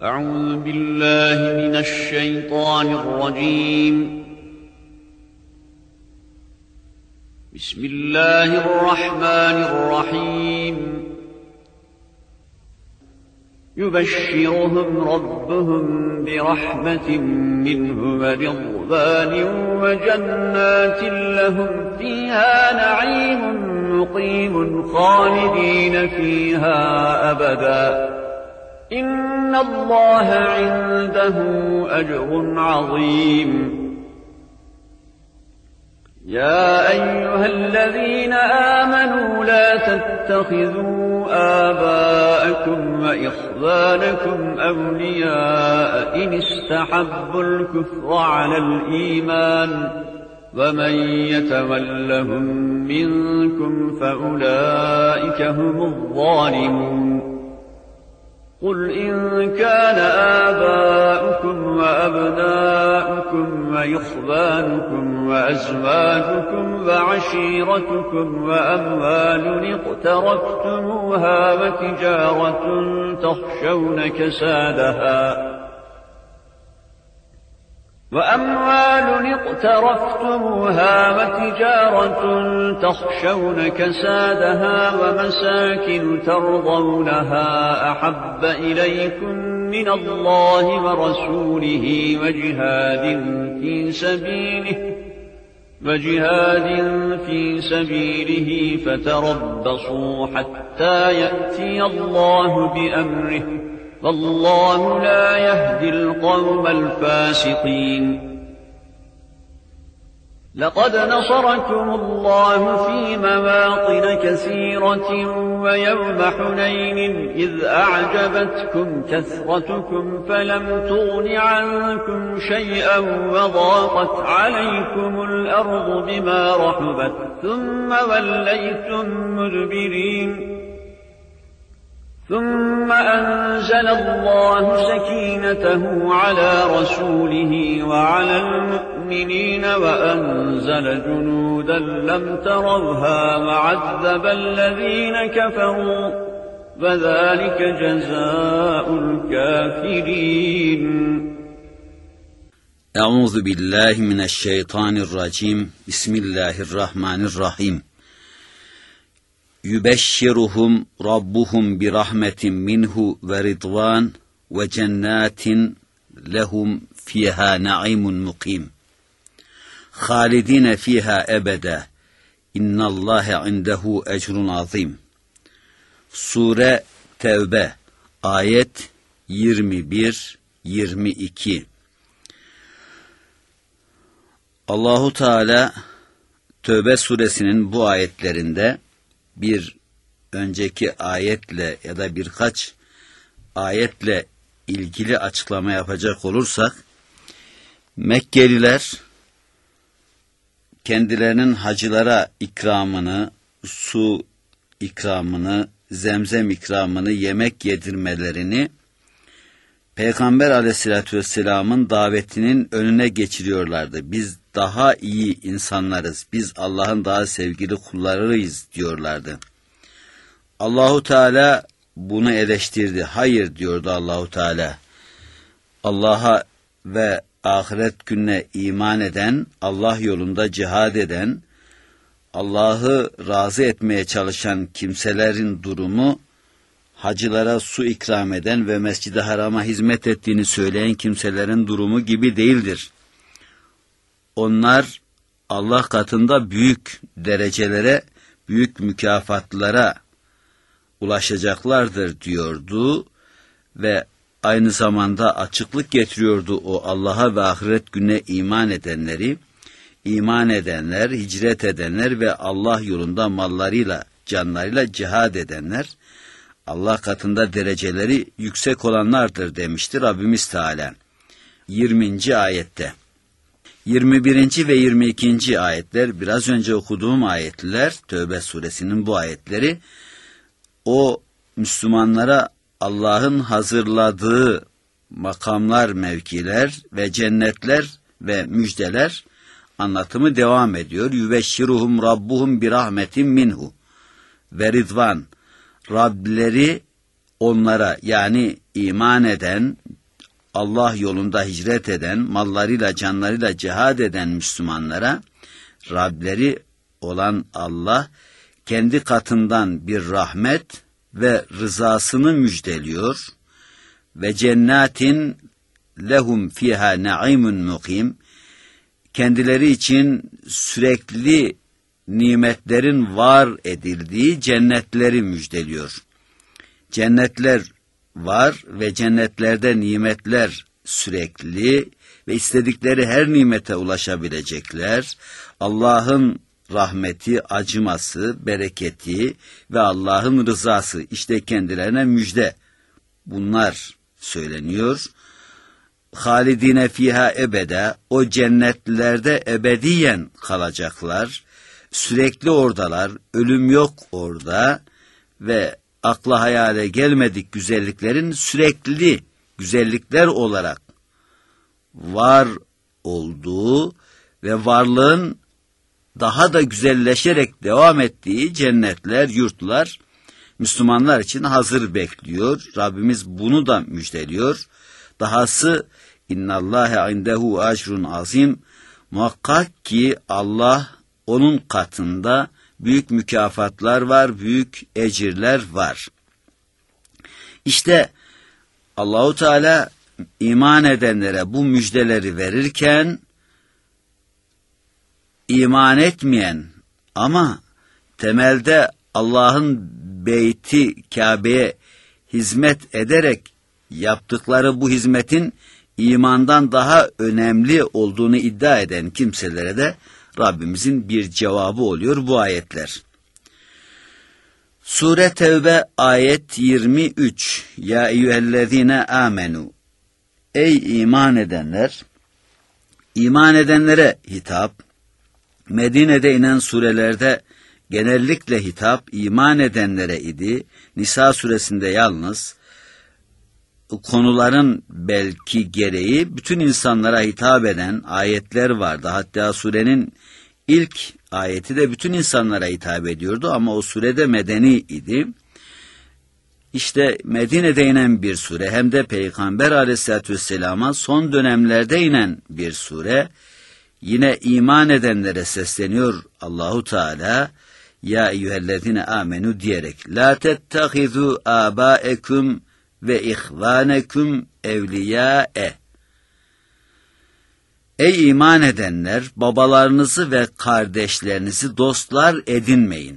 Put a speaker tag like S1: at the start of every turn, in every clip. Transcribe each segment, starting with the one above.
S1: أعوذ بالله من الشيطان الرجيم. بسم الله الرحمن الرحيم. يبشرهم ربهم برحمة منه ورضوان وجنات لهم فيها نعيم مقيم خالدين فيها أبدا إن الله عنده أجر عظيم. يا أيها الذين آمنوا لا تتخذوا آباءكم وإخوانكم أولياء إن استحبوا الكفر على الإيمان ومن يتولهم منكم فأولئك هم الظالمون. قل إن كان آباؤكم وأبناؤكم وإخوانكم وأزواجكم وعشيرتكم وأموال اقترفتموها وتجارة تخشون كسادها ومساكن ترضونها أحب إليكم من الله ورسوله وجهاد في سبيله فتربصوا حتى يأتي الله بأمره والله لا يهدي القوم الفاسقين. لقد نصركم الله في مواطن كثيرة ويوم حنين إذ أعجبتكم كثرتكم فلم تغن عنكم شيئا وضاقت عليكم الأرض بما رحبت ثم وليتم مدبرين. ثم أنزل الله سكينته على رسوله وعلى المؤمنين وأنزل جنودا لم تروها وعذب الذين كفروا وذلك جزاء الكافرين.
S2: أعوذ بالله من الشيطان الرجيم. بسم الله الرحمن الرحيم. يبشرهم ربهم برحمة منه ورضوان وجنات لهم فيها نعيم مقيم خالدين فيها أبدا إن الله عنده أجر عظيم. Sure Tevbe ayet 21-22. Allahu Teala Tevbe suresinin bu ayetlerinde bir önceki ayetle ya da birkaç ayetle ilgili açıklama yapacak olursak, Mekkeliler kendilerinin hacılara ikramını, su ikramını, zemzem ikramını, yemek yedirmelerini Peygamber Aleyhisselatü Vesselam'ın davetinin önüne geçiriyorlardı. Biz daha iyi insanlarız, biz Allah'ın daha sevgili kullarıyız diyorlardı. Allahu Teala bunu eleştirdi. Hayır diyordu Allahu Teala. Allah'a ve ahiret gününe iman eden, Allah yolunda cihad eden, Allah'ı razı etmeye çalışan kimselerin durumu, hacılara su ikram eden ve Mescid-i Haram'a hizmet ettiğini söyleyen kimselerin durumu gibi değildir. Onlar Allah katında büyük derecelere, büyük mükafatlara ulaşacaklardır diyordu ve aynı zamanda açıklık getiriyordu o Allah'a ve ahiret gününe iman edenler, hicret edenler ve Allah yolunda mallarıyla, canlarıyla cihad edenler, Allah katında dereceleri yüksek olanlardır demiştir Rabbimiz Teala 20. ayette. 21. ve 22. ayetler, biraz önce okuduğum ayetler, Tövbe suresinin bu ayetleri, o Müslümanlara Allah'ın hazırladığı makamlar, mevkiler ve cennetler ve müjdeler anlatımı devam ediyor. Yübeşşiruhum rabbuhum bir rahmetin minhu ve ridvan. Rableri onlara, yani iman eden, Allah yolunda hicret eden, mallarıyla canlarıyla cihad eden Müslümanlara Rableri olan Allah kendi katından bir rahmet ve rızasını müjdeliyor ve cennetin lehum fiha naimun mukim, kendileri için sürekli nimetlerin var edildiği cennetleri müjdeliyor. Cennetler var ve cennetlerde nimetler sürekli ve istedikleri her nimete ulaşabilecekler. Allah'ın rahmeti, acıması, bereketi ve Allah'ın rızası işte kendilerine müjde. Bunlar söyleniyor. Halidine fiha ebede, o cennetlerde ebediyen kalacaklar. Sürekli oradalar, ölüm yok orada ve akla hayale gelmedik güzelliklerin sürekli güzellikler olarak var olduğu ve varlığın daha da güzelleşerek devam ettiği cennetler, yurtlar Müslümanlar için hazır bekliyor. Rabbimiz bunu da müjdeliyor. Dahası innallâhe indehu ecrun azim, muhakkak ki Allah onun katında büyük mükafatlar var, büyük ecirler var. İşte Allahu Teala iman edenlere bu müjdeleri verirken iman etmeyen ama temelde Allah'ın beyti Kabe'ye hizmet ederek yaptıkları bu hizmetin imandan daha önemli olduğunu iddia eden kimselere de Rabbimizin bir cevabı oluyor bu ayetler. Sure Tevbe ayet 23. Ya eyyühellezine amenu. Ey iman edenler! İman edenlere hitap, Medine'de inen surelerde genellikle hitap iman edenlere idi. Nisa suresinde yalnız konuların belki gereği bütün insanlara hitap eden ayetler vardı. Hatta surenin ilk ayeti de bütün insanlara hitap ediyordu ama o surede medeni idi. İşte Medine'de inen bir sure, hem de Peygamber Aleyhisselatü Vesselam'a son dönemlerde inen bir sure. Yine iman edenlere sesleniyor Allahu Teala, ya eyyühellezine amenu diyerek, la tettehizu abaekum ve ihvanekum evliyâe. Ey iman edenler, babalarınızı ve kardeşlerinizi dostlar edinmeyin.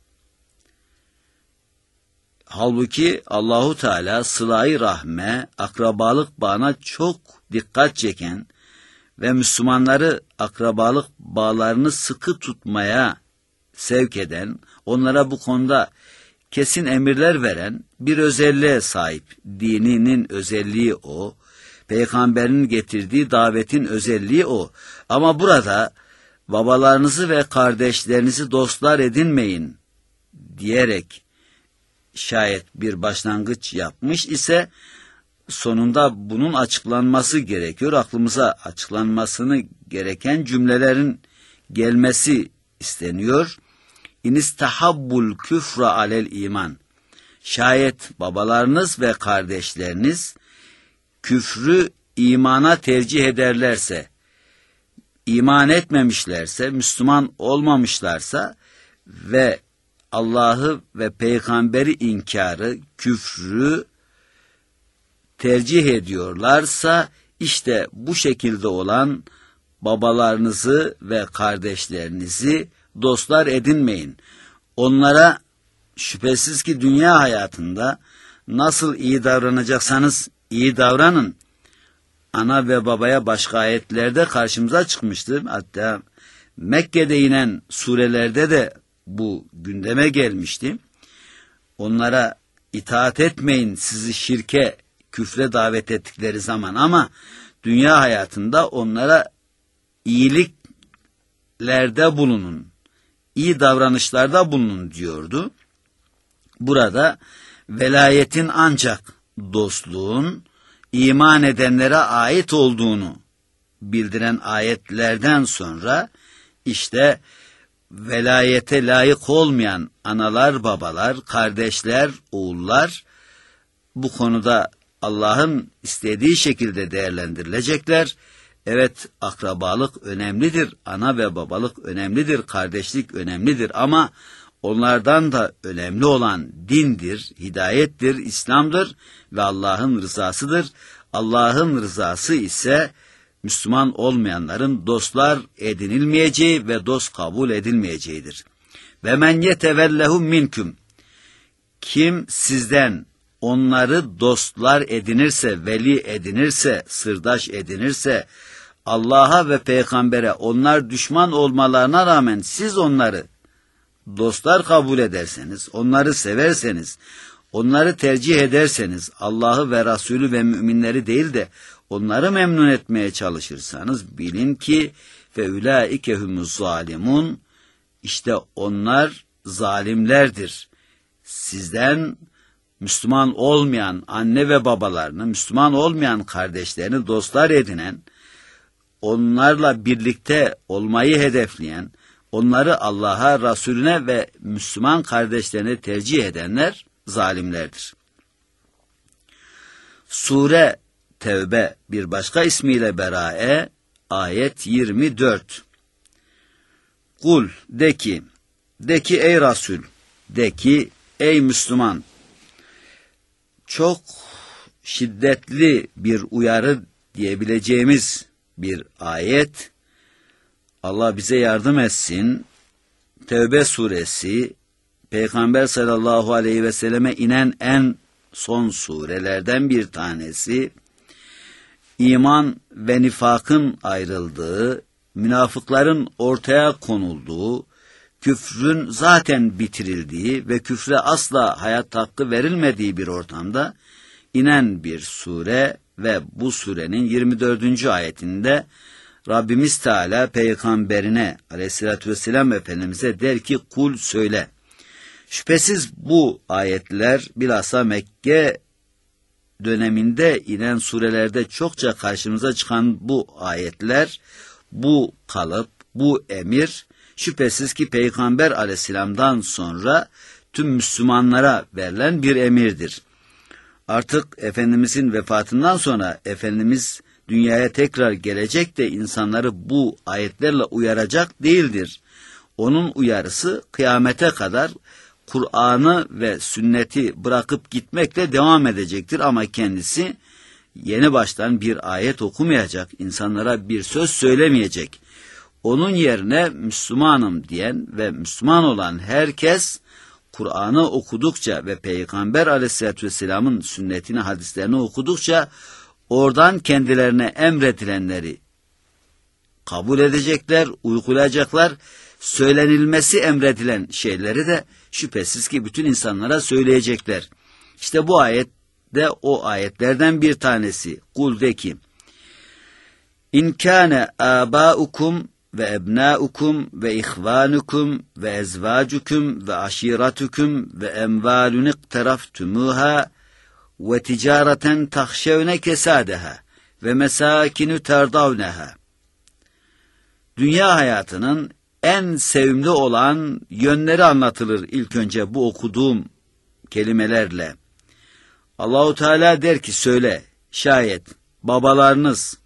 S2: Halbuki Allahu Teala sıla-i rahme, akrabalık bağına çok dikkat çeken ve Müslümanları akrabalık bağlarını sıkı tutmaya sevk eden, onlara bu konuda kesin emirler veren bir özelliğe sahip. Dininin özelliği o, Peygamberin getirdiği davetin özelliği o. Ama burada babalarınızı ve kardeşlerinizi dostlar edinmeyin diyerek şayet bir başlangıç yapmış ise sonunda bunun açıklanması gerekiyor. Aklımıza açıklanmasını gereken cümlelerin gelmesi isteniyor. İnistahabbul küfra alel iman. Şayet babalarınız ve kardeşleriniz küfrü imana tercih ederlerse, iman etmemişlerse, Müslüman olmamışlarsa ve Allah'ı ve peygamberi inkarı, küfrü tercih ediyorlarsa, işte bu şekilde olan babalarınızı ve kardeşlerinizi dostlar edinmeyin. Onlara şüphesiz ki dünya hayatında nasıl iyi davranacaksanız iyi davranın. Ana ve babaya başka ayetlerde karşımıza çıkmıştır. Hatta Mekke'de inen surelerde de bu gündeme gelmişti. Onlara itaat etmeyin sizi şirke, küfre davet ettikleri zaman, ama dünya hayatında onlara iyiliklerde bulunun, iyi davranışlarda bulunun diyordu. Burada velayetin ancak dostluğun iman edenlere ait olduğunu bildiren ayetlerden sonra işte velayete layık olmayan analar, babalar, kardeşler, oğullar bu konuda Allah'ın istediği şekilde değerlendirilecekler. Evet, akrabalık önemlidir, ana ve babalık önemlidir, kardeşlik önemlidir ama onlardan da önemli olan dindir, hidayettir, İslam'dır ve Allah'ın rızasıdır. Allah'ın rızası ise Müslüman olmayanların dostlar edinilmeyeceği ve dost kabul edilmeyeceğidir. Ve men yetevellehum minküm, kim sizden onları dostlar edinirse, veli edinirse, sırdaş edinirse, Allah'a ve peygambere onlar düşman olmalarına rağmen siz onları dostlar kabul ederseniz, onları severseniz, onları tercih ederseniz, Allah'ı ve Resulü ve müminleri değil de onları memnun etmeye çalışırsanız, bilin ki فَاُولَٰئِكَ هُمُ الظَّالِمُونَ, işte onlar zalimlerdir. Sizden Müslüman olmayan anne ve babalarını, Müslüman olmayan kardeşlerini dostlar edinen, onlarla birlikte olmayı hedefleyen, onları Allah'a, Resulüne ve Müslüman kardeşlerine tercih edenler zalimlerdir. Sure Tevbe, bir başka ismiyle Berae, ayet 24. Kul, de ki ey Resul, de ki ey Müslüman. Çok şiddetli bir uyarı diyebileceğimiz bir ayet. Allah bize yardım etsin. Tevbe suresi, Peygamber sallallahu aleyhi ve selleme inen en son surelerden bir tanesi. İman ve nifakın ayrıldığı, münafıkların ortaya konulduğu, küfrün zaten bitirildiği ve küfre asla hayat hakkı verilmediği bir ortamda inen bir sure ve bu surenin 24. ayetinde Rabbimiz Teala peygamberine aleyhissalatü vesselam Efendimiz'e der ki kul söyle. Şüphesiz bu ayetler bilhassa Mekke döneminde inen surelerde çokça karşımıza çıkan bu ayetler, bu kalıp, bu emir şüphesiz ki Peygamber aleyhisselamdan sonra tüm Müslümanlara verilen bir emirdir. Artık Efendimizin vefatından sonra Efendimiz dünyaya tekrar gelecek de insanları bu ayetlerle uyaracak değildir. Onun uyarısı kıyamete kadar Kur'an'ı ve sünneti bırakıp gitmekle devam edecektir ama kendisi yeni baştan bir ayet okumayacak, insanlara bir söz söylemeyecek. Onun yerine Müslümanım diyen ve Müslüman olan herkes Kur'an'ı okudukça ve Peygamber aleyhissalatü vesselamın sünnetini, hadislerini okudukça oradan kendilerine emredilenleri kabul edecekler, uygulayacaklar. Söylenilmesi emredilen şeyleri de şüphesiz ki bütün insanlara söyleyecekler. İşte bu ayet de o ayetlerden bir tanesi. Kul de ki İn kâne âbâukum ve ebnâukum ve ihvânukum ve ezvâcukum ve aşîratukum ve emvâlun ikteraftumuhâ ve ticâreten tahşevne kesâdeha ve mesâkinü terdavneha. Dünya hayatının en sevimli olan yönleri anlatılır ilk önce bu okuduğum kelimelerle. Allahu Teala der ki söyle, şayet babalarınız,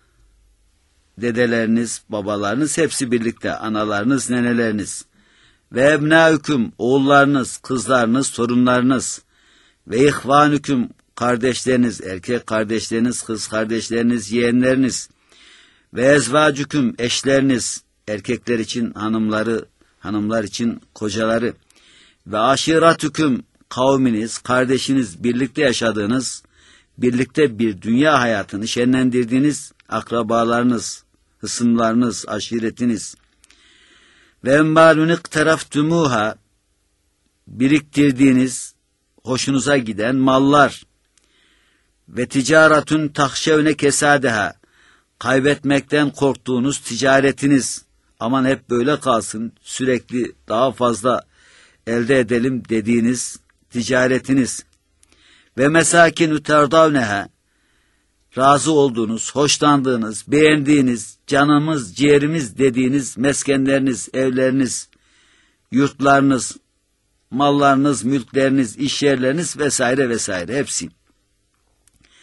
S2: dedeleriniz, babalarınız hepsi birlikte, analarınız, neneleriniz ve ebnâüküm, oğullarınız, kızlarınız, torunlarınız ve ihvanüküm, kardeşleriniz, erkek kardeşleriniz, kız kardeşleriniz, yeğenleriniz ve ezvacüküm, eşleriniz, erkekler için hanımları, hanımlar için kocaları ve aşiratüküm, kavminiz, kardeşiniz, birlikte yaşadığınız, birlikte bir dünya hayatını şenlendirdiğiniz akrabalarınız, hısımlarınız, aşiretiniz ve embalun ikteraftumuha, biriktirdiğiniz, hoşunuza giden mallar ve ticaretun tahşevne kesadeha, kaybetmekten korktuğunuz ticaretiniz, aman hep böyle kalsın, sürekli daha fazla elde edelim dediğiniz ticaretiniz ve mesakinü terdavneha, razı olduğunuz, hoşlandığınız, beğendiğiniz, canımız, ciğerimiz dediğiniz meskenleriniz, evleriniz, yurtlarınız, mallarınız, mülkleriniz, iş yerleriniz vesaire vesaire hepsi.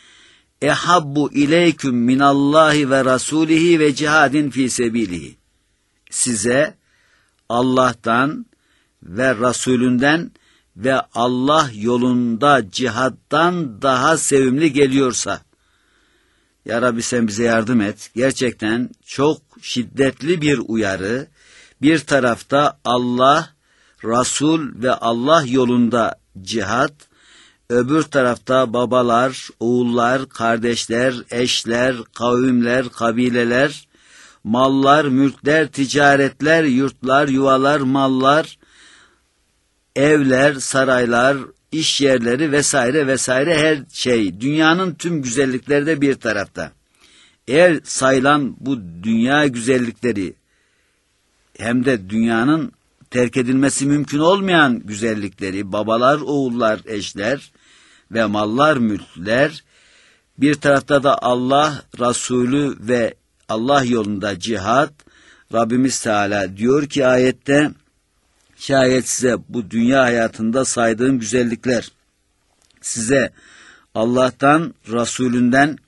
S2: ehabbu ileyküm minallahi ve rasulihi ve cihadin fi sebilihi. Size Allah'tan ve Resulünden ve Allah yolunda cihattan daha sevimli geliyorsa, Ya Rabbi sen bize yardım et. Gerçekten çok şiddetli bir uyarı. Bir tarafta Allah, Resul ve Allah yolunda cihat, öbür tarafta babalar, oğullar, kardeşler, eşler, kavimler, kabileler, mallar, mülkler, ticaretler, yurtlar, yuvalar, mallar, evler, saraylar, iş yerleri vesaire vesaire her şey. Dünyanın tüm güzellikleri de bir tarafta. Eğer sayılan bu dünya güzellikleri hem de dünyanın terk edilmesi mümkün olmayan güzellikleri, babalar, oğullar, eşler ve mallar, mülkler, bir tarafta da Allah, Resulü ve Allah yolunda cihat, Rabbimiz Teala diyor ki ayette, şayet size bu dünya hayatında saydığım güzellikler, size Allah'tan, Resulünden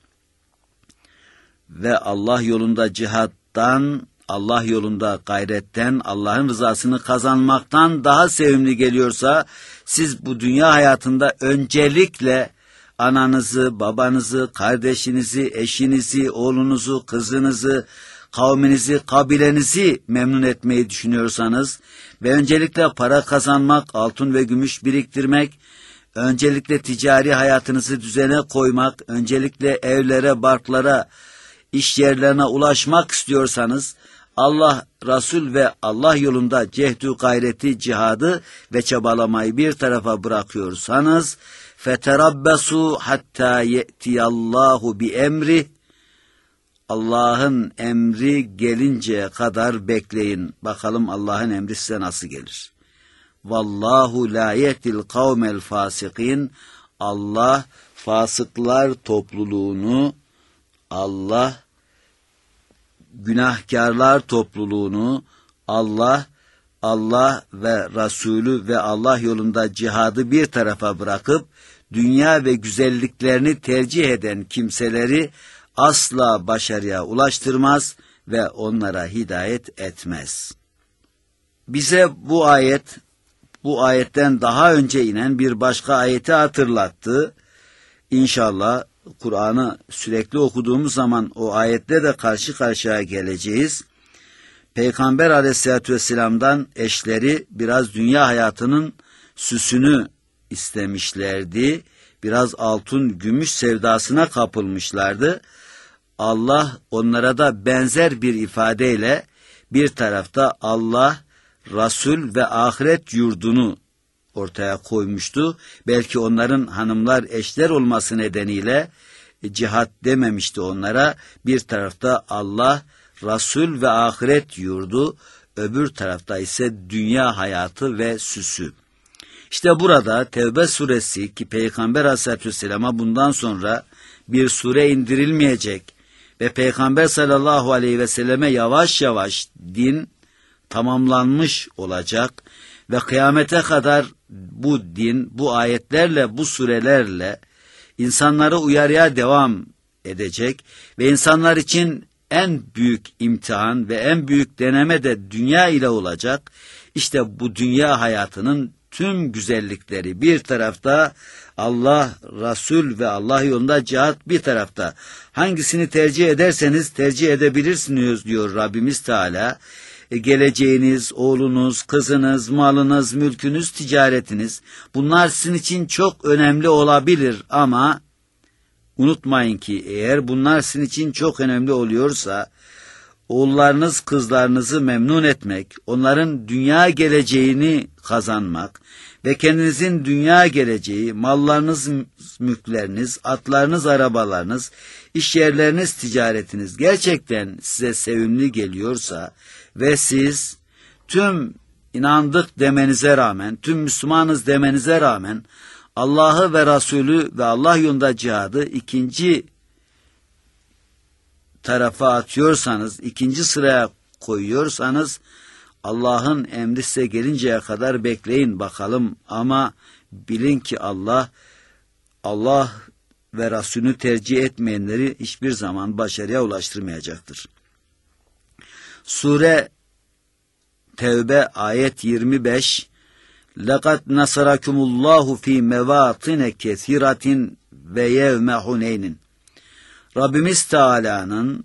S2: ve Allah yolunda cihattan, Allah yolunda gayretten, Allah'ın rızasını kazanmaktan daha sevimli geliyorsa, siz bu dünya hayatında öncelikle ananızı, babanızı, kardeşinizi, eşinizi, oğlunuzu, kızınızı, kavminizi, kabilenizi memnun etmeyi düşünüyorsanız ve öncelikle para kazanmak, altın ve gümüş biriktirmek, öncelikle ticari hayatınızı düzene koymak, öncelikle evlere, barklara, iş yerlerine ulaşmak istiyorsanız, Allah, Resul ve Allah yolunda cehdü gayreti, cihadı ve çabalamayı bir tarafa bırakıyorsanız, فَتَرَبَّسُوا حَتَّى يَأْتِيَ اللّٰهُ بِاَمْرِهِ Allah'ın emri gelinceye kadar bekleyin. Bakalım Allah'ın emri size nasıl gelir. Vallahu la yehdil kavmel fasikin. Allah fasıklar topluluğunu, Allah günahkarlar topluluğunu, Allah ve Resulü ve Allah yolunda cihadı bir tarafa bırakıp dünya ve güzelliklerini tercih eden kimseleri asla başarıya ulaştırmaz ve onlara hidayet etmez. Bize bu ayetten daha önce inen bir başka ayeti hatırlattı. İnşallah Kur'an'ı sürekli okuduğumuz zaman o ayetle de karşı karşıya geleceğiz. Peygamber Aleyhisselatü Vesselam'dan eşleri biraz dünya hayatının süsünü istemişlerdi. Biraz altın, gümüş sevdasına kapılmışlardı. Allah onlara da benzer bir ifadeyle bir tarafta Allah, Resul ve ahiret yurdunu ortaya koymuştu. Belki onların hanımlar, eşler olması nedeniyle cihat dememişti onlara. Bir tarafta Allah, Resul ve ahiret yurdu, öbür tarafta ise dünya hayatı ve süsü. İşte burada Tevbe suresi ki Peygamber Aleyhisselatü Vesselam'a bundan sonra bir sure indirilmeyecek ve Peygamber sallallahu aleyhi ve selleme yavaş yavaş din tamamlanmış olacak ve kıyamete kadar bu din, bu ayetlerle, bu surelerle insanları uyarıya devam edecek ve insanlar için en büyük imtihan ve en büyük deneme de dünya ile olacak. İşte bu dünya hayatının tüm güzellikleri bir tarafta, Allah, Resul ve Allah yolunda cihat bir tarafta. Hangisini tercih ederseniz tercih edebilirsiniz diyor Rabbimiz Teala. Geleceğiniz, oğlunuz, kızınız, malınız, mülkünüz, ticaretiniz, bunlar sizin için çok önemli olabilir ama unutmayın ki eğer bunlar sizin için çok önemli oluyorsa, oğullarınız, kızlarınızı memnun etmek, onların dünya geleceğini kazanmak ve kendinizin dünya geleceği, mallarınız, mülkleriniz, atlarınız, arabalarınız, iş yerleriniz, ticaretiniz gerçekten size sevimli geliyorsa ve siz tüm inandık demenize rağmen, tüm Müslümanız demenize rağmen Allah'ı ve Resulü ve Allah yolunda cihadı ikinci tarafa atıyorsanız, ikinci sıraya koyuyorsanız, Allah'ın emri size gelinceye kadar bekleyin bakalım. Ama bilin ki Allah ve Resulünü tercih etmeyenleri hiçbir zaman başarıya ulaştırmayacaktır. Sure Tevbe ayet 25: لَقَدْ نَصَرَكُمُ اللّٰهُ ف۪ي مَوَاطِنَ كَثِيرَةٍ وَيَوْمَ حُنَيْنٍ. Rabbimiz Teala'nın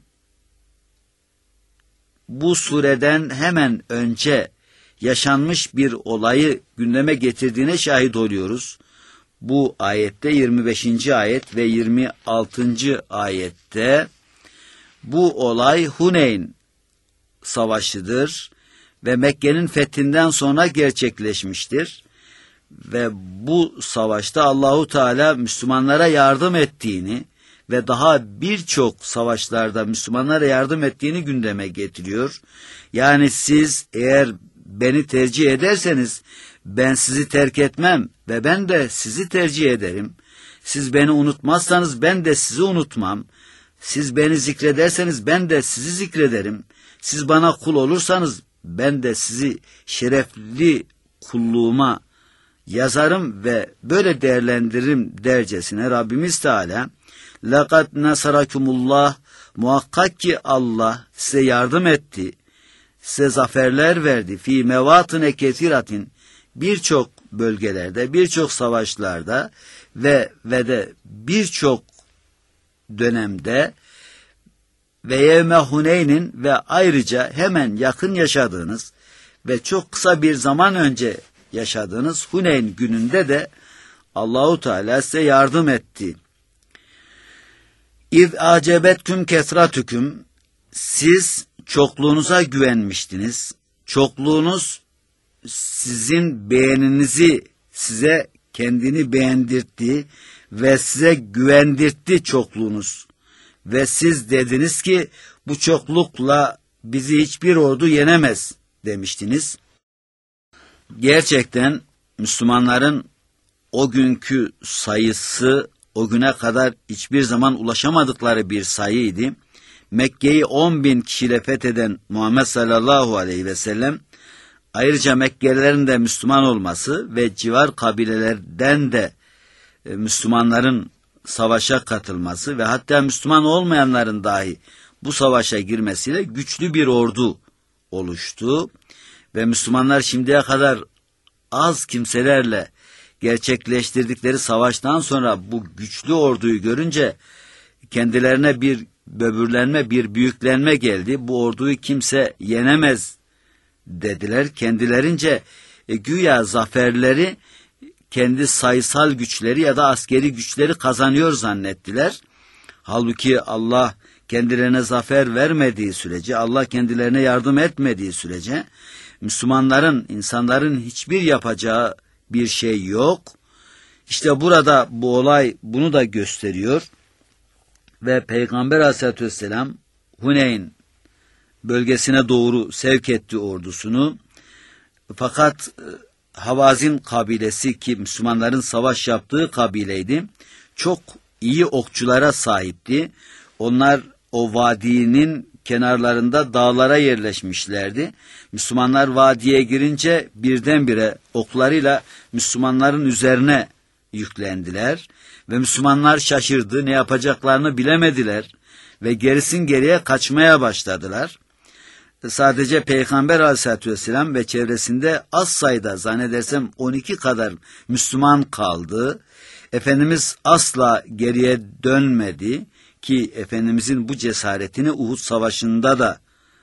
S2: bu sureden hemen önce yaşanmış bir olayı gündeme getirdiğine şahit oluyoruz. Bu ayette 25. ayet ve 26. ayette bu olay Huneyn Savaşı'dır ve Mekke'nin fethinden sonra gerçekleşmiştir. Ve bu savaşta Allahu Teala Müslümanlara yardım ettiğini ve daha birçok savaşlarda Müslümanlara yardım ettiğini gündeme getiriyor. Yani siz eğer beni tercih ederseniz ben sizi terk etmem ve ben de sizi tercih ederim. Siz beni unutmazsanız ben de sizi unutmam. Siz beni zikrederseniz ben de sizi zikrederim. Siz bana kul olursanız ben de sizi şerefli kulluğuma yazarım ve böyle değerlendiririm dercesine Rabbimiz Teala لَقَدْ نَصَرَكُمُ muhakkak ki Allah size yardım etti, size zaferler verdi. Fi mevatine ketiratin, birçok bölgelerde, birçok savaşlarda ve de birçok dönemde ve yevme Huneyn'in ve ayrıca hemen yakın yaşadığınız ve çok kısa bir zaman önce yaşadığınız Huneyn gününde de Allahu Teala size yardım etti. İz acebetküm kesratüküm, siz çokluğunuza güvenmiştiniz. Çokluğunuz sizin beğeninizi size kendini beğendirtti ve size güvendirtti çokluğunuz. Ve siz dediniz ki bu çoklukla bizi hiçbir ordu yenemez demiştiniz. Gerçekten Müslümanların o günkü sayısı o güne kadar hiçbir zaman ulaşamadıkları bir sayıydı. Mekke'yi 10.000 kişiyle fetheden Muhammed sallallahu aleyhi ve sellem ayrıca Mekkelilerin de Müslüman olması ve civar kabilelerden de Müslümanların savaşa katılması ve hatta Müslüman olmayanların dahi bu savaşa girmesiyle güçlü bir ordu oluştu. Ve Müslümanlar şimdiye kadar az kimselerle gerçekleştirdikleri savaştan sonra bu güçlü orduyu görünce kendilerine bir böbürlenme, bir büyüklenme geldi. Bu orduyu kimse yenemez dediler. Kendilerince güya zaferleri kendi sayısal güçleri ya da askeri güçleri kazanıyor zannettiler. Halbuki Allah kendilerine zafer vermediği sürece, Allah kendilerine yardım etmediği sürece Müslümanların, insanların hiçbir yapacağı bir şey yok. İşte burada bu olay bunu da gösteriyor. Ve Peygamber Aleyhisselatü Vesselam Huneyn bölgesine doğru sevk etti ordusunu. Fakat Havazin kabilesi, ki Müslümanların savaş yaptığı kabileydi, çok iyi okçulara sahipti. Onlar o vadinin kenarlarında dağlara yerleşmişlerdi. Müslümanlar vadiye girince birdenbire oklarıyla Müslümanların üzerine yüklendiler. Ve Müslümanlar şaşırdı, ne yapacaklarını bilemediler ve gerisin geriye kaçmaya başladılar. Sadece Peygamber Aleyhisselatü Vesselam ve çevresinde az sayıda, zannedersem 12 kadar Müslüman kaldı. Efendimiz asla geriye dönmedi ki Efendimizin bu cesaretini Uhud Savaşı'nda da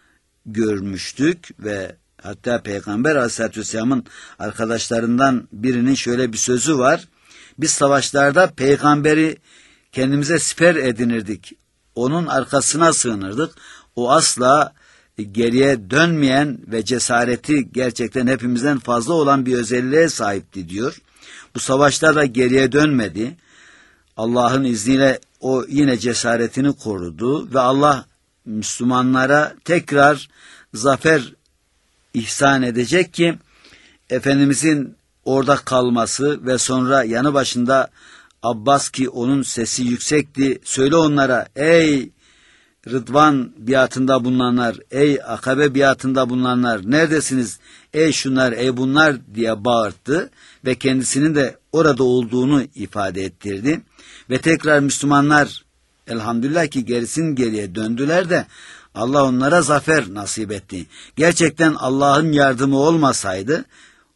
S2: görmüştük ve hatta Peygamber Aleyhisselatü Vesselam'ın arkadaşlarından birinin şöyle bir sözü var. Biz savaşlarda peygamberi kendimize siper edinirdik. Onun arkasına sığınırdık. O asla geriye dönmeyen ve cesareti gerçekten hepimizden fazla olan bir özelliğe sahipti diyor. Bu savaşta da geriye dönmedi. Allah'ın izniyle o yine cesaretini korudu ve Allah Müslümanlara tekrar zafer ihsan edecek ki Efendimizin orada kalması ve sonra yanı başında Abbas, ki onun sesi yüksekti, söyle onlara ey Rıdvan biatında bulunanlar, ey Akabe biatında bulunanlar neredesiniz, ey şunlar, ey bunlar diye bağırttı ve kendisinin de orada olduğunu ifade ettirdi. Ve tekrar Müslümanlar elhamdülillah ki gerisin geriye döndüler de Allah onlara zafer nasip etti. Gerçekten Allah'ın yardımı olmasaydı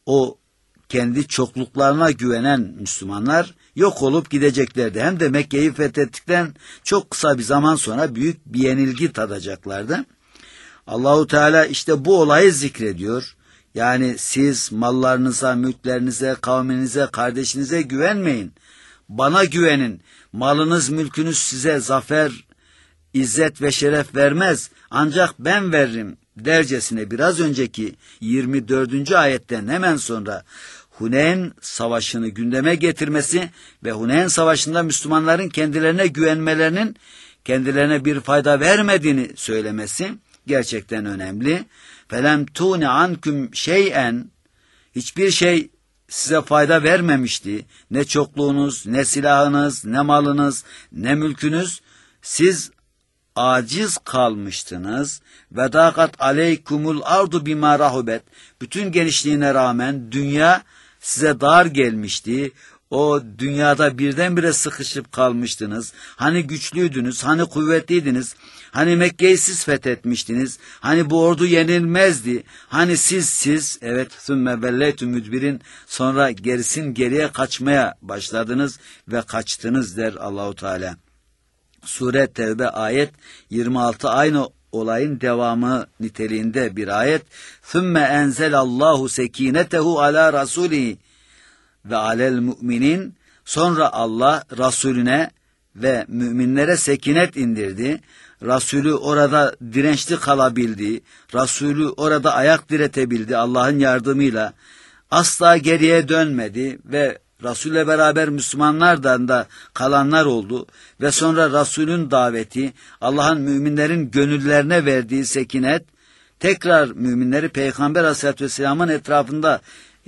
S2: o kendi çokluklarına güvenen Müslümanlar yok olup gideceklerdi. Hem de Mekke'yi fethettikten çok kısa bir zaman sonra büyük bir yenilgi tadacaklardı. Allahu Teala işte bu olayı zikrediyor. Yani siz mallarınıza, mülklerinize, kavminize, kardeşinize güvenmeyin. Bana güvenin. Malınız, mülkünüz size zafer, izzet ve şeref vermez. Ancak ben veririm dercesine biraz önceki 24. ayetten hemen sonra Huneyn Savaşı'nı gündeme getirmesi ve Huneyn Savaşı'nda Müslümanların kendilerine güvenmelerinin kendilerine bir fayda vermediğini söylemesi gerçekten önemli. فَلَمْ تُونِ عَنْكُمْ شَيْئًا Hiçbir şey size fayda vermemişti. Ne çokluğunuz, ne silahınız, ne malınız, ne mülkünüz. Siz aciz kalmıştınız. Ve dakat aleykumul ardu bima rahubet. Bütün genişliğine rağmen dünya size dar gelmişti. O dünyada birdenbire sıkışıp kalmıştınız. Hani güçlüydünüz, hani kuvvetliydiniz. Hani Mekke'yi siz fethetmiştiniz. Hani bu ordu yenilmezdi. Hani siz evet sümme belleytü müdbirin sonra gerisin geriye kaçmaya başladınız ve kaçtınız der Allahu Teala. Sure Tevbe ayet 26 aynı olayın devamı niteliğinde bir ayet. Sümme enzelallahu sekinetehu ala rasulihi ve alel müminin sonra Allah Resulüne ve müminlere sekinet indirdi. Resulü orada dirençli kalabildi. Resulü orada ayak diretebildi Allah'ın yardımıyla. Asla geriye dönmedi ve Resul'le beraber Müslümanlardan da kalanlar oldu. Ve sonra Resul'ün daveti, Allah'ın müminlerin gönüllerine verdiği sekinet, tekrar müminleri Peygamber Aleyhisselatü Vesselam'ın etrafında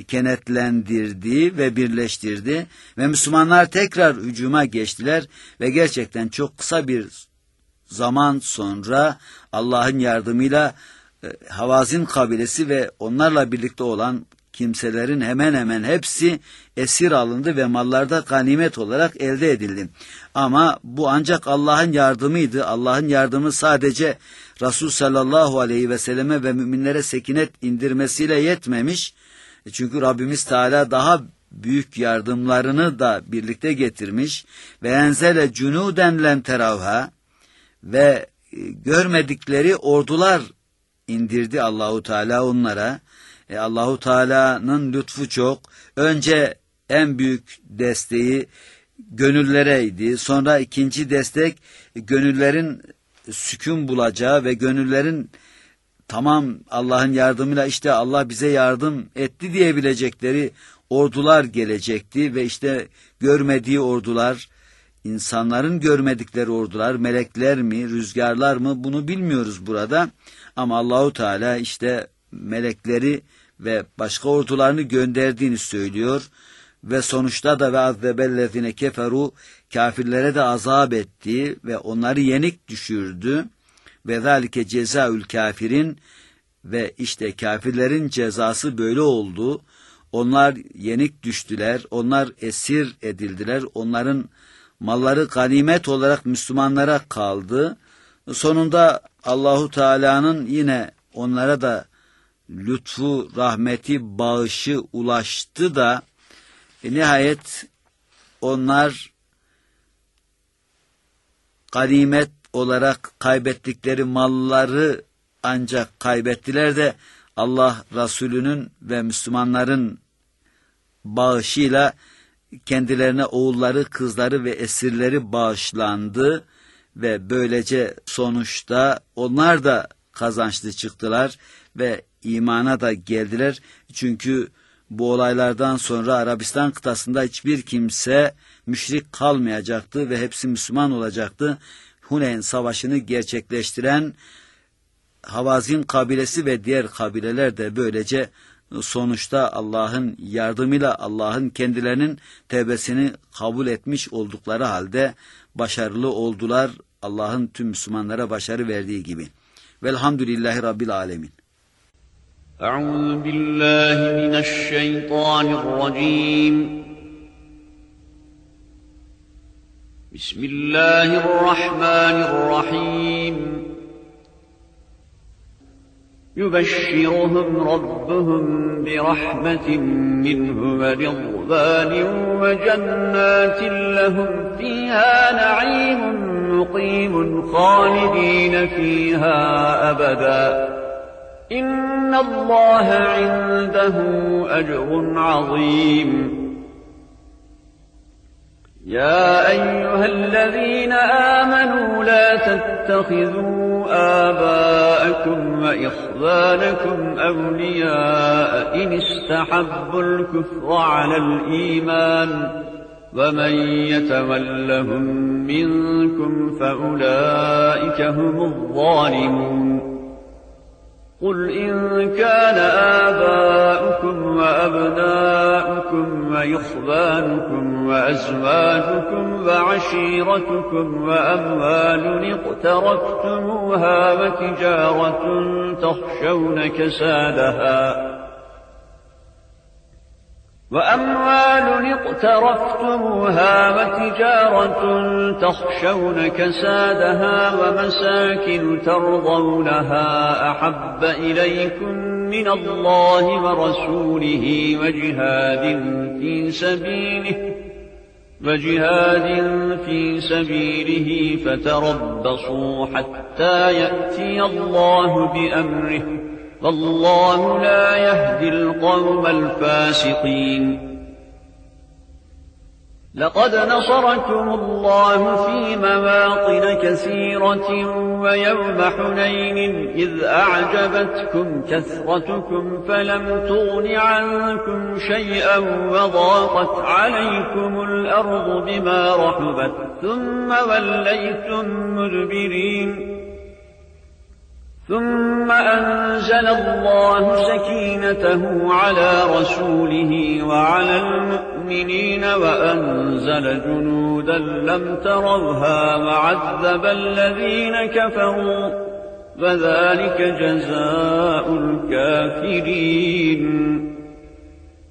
S2: kenetlendirdi ve birleştirdi. Ve Müslümanlar tekrar hücuma geçtiler ve gerçekten çok kısa bir zaman sonra Allah'ın yardımıyla Havazin kabilesi ve onlarla birlikte olan kimselerin hemen hemen hepsi esir alındı ve mallarda ganimet olarak elde edildi. Ama bu ancak Allah'ın yardımıydı. Allah'ın yardımı sadece Resul sallallahu aleyhi ve selleme ve müminlere sekinet indirmesiyle yetmemiş. Çünkü Rabbimiz Teala daha büyük yardımlarını da birlikte getirmiş. Ve enzele cunuden len teravha ve görmedikleri ordular indirdi Allahu Teala onlara. Allahu Teala'nın lütfu çok. Önce en büyük desteği gönüllereydi. Sonra ikinci destek gönüllerin sükun bulacağı ve gönüllerin tamam Allah'ın yardımıyla işte Allah bize yardım etti diyebilecekleri ordular gelecekti ve işte görmediği ordular, insanların görmedikleri ordular, melekler mi, rüzgarlar mı bunu bilmiyoruz burada. Ama Allahu Teala işte melekleri ve başka ordularını gönderdiğini söylüyor ve sonuçta da ve azzebellezine keferu kafirlere de azap etti ve onları yenik düşürdü ve zalike cezaül kafirin ve işte kafirlerin cezası böyle oldu. Onlar yenik düştüler, onlar esir edildiler, onların malları ganimet olarak Müslümanlara kaldı. Sonunda Allahu Teala'nın yine onlara da lütfu, rahmeti, bağışı ulaştı da nihayet onlar ganimet olarak kaybettikleri malları ancak kaybettiler de Allah Resulü'nün ve Müslümanların bağışıyla kendilerine oğulları, kızları ve esirleri bağışlandı ve böylece sonuçta onlar da kazançlı çıktılar ve imana da geldiler. Çünkü bu olaylardan sonra Arabistan kıtasında hiçbir kimse müşrik kalmayacaktı ve hepsi Müslüman olacaktı. Huneyn Savaşı'nı gerçekleştiren Havazin kabilesi ve diğer kabileler de böylece sonuçta Allah'ın yardımıyla Allah'ın kendilerinin tevbesini kabul etmiş oldukları halde başarılı oldular. Allah'ın tüm Müslümanlara başarı verdiği gibi. Velhamdülillahi Rabbil Alemin.
S1: Euzu billahi mineşşeytanirracim. بسم الله الرحمن الرحيم يبشرهم ربهم برحمة منه ورضوان وجنات لهم فيها نعيم مقيم خالدين فيها أبدا إن الله عنده أجر عظيم يا أيها الذين آمنوا لا تتخذوا آباءكم وإخوانكم أولياء إن استحبوا الكفر على الإيمان ومن يتولهم منكم فأولئك هم الظالمون قل إن كان آباؤكم وأبناؤكم وإخوانكم وأزواجكم وعشيرتكم وأموال اقترفتموها وتجارة تخشون كسادها ومساكن ترضونها أحب إليكم من الله ورسوله وجهاد في سبيله فتربصوا حتى يأتي الله بأمره والله لا يهدي القوم الفاسقين لقد نصركم الله في مواطن كثيرة ويوم حنين إذ أعجبتكم كثرتكم فلم تغن عنكم شيئا وضاقت عليكم الأرض بما رحبت ثم وليتم مدبرين ثم أنزل الله سكينته على رسوله وعلى المؤمنين وأنزل جنودا لم تروها وعذب الذين كفروا وذلك جزاء الكافرين